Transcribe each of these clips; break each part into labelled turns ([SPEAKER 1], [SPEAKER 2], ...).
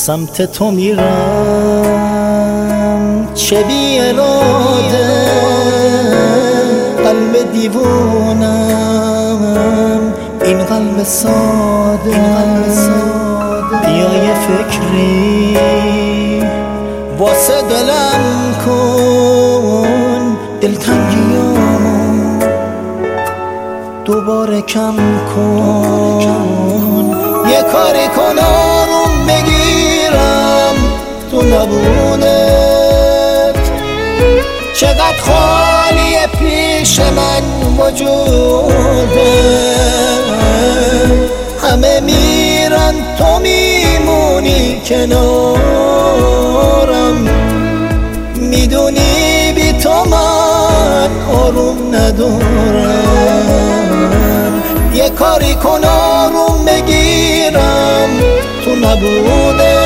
[SPEAKER 1] سمت تو میرم چه بی اراده، قلب دیوونم، این قلب ساده، بیا یه فکری واسه دلم کن، دلتنگیامو دوباره کم کن، یه کاری کن آروم بگیرم تو نبودت، چقدر خالیه پیش من وجوده، همه میرن تو میمونی کنارم، میدونی بی تو من آروم ندارم، یه کاری کن آروم بگیرم تو نبوده.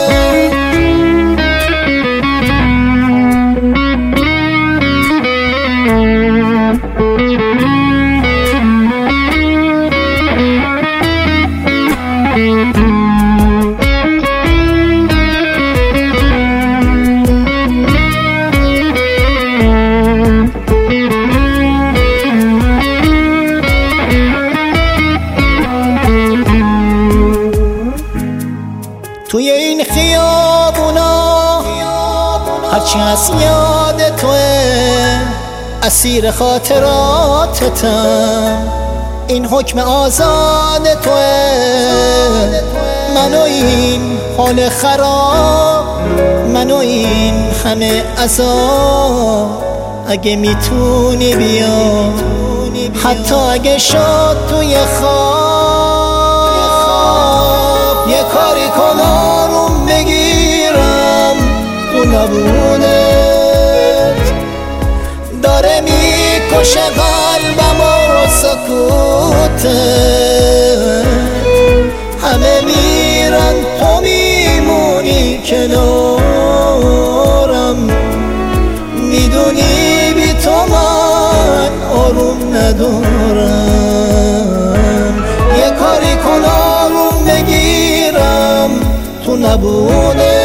[SPEAKER 1] توی این خیابونا هرچی از یاد توه، اسیر خاطراتتم، این حکم آزاد توه، من و این حال خراب، من و این همه عذاب، اگه میتونی بیا حتی اگه شد توی خواب، یه کاری کن آروم بگیرم تو نبودت، داره میکشه قلبم و سکوتت، همه میرن تو میمونی کنارم، میدونی بی تو من آروم ندارم، یه کاری کن آروم بگیرم تو نبوده.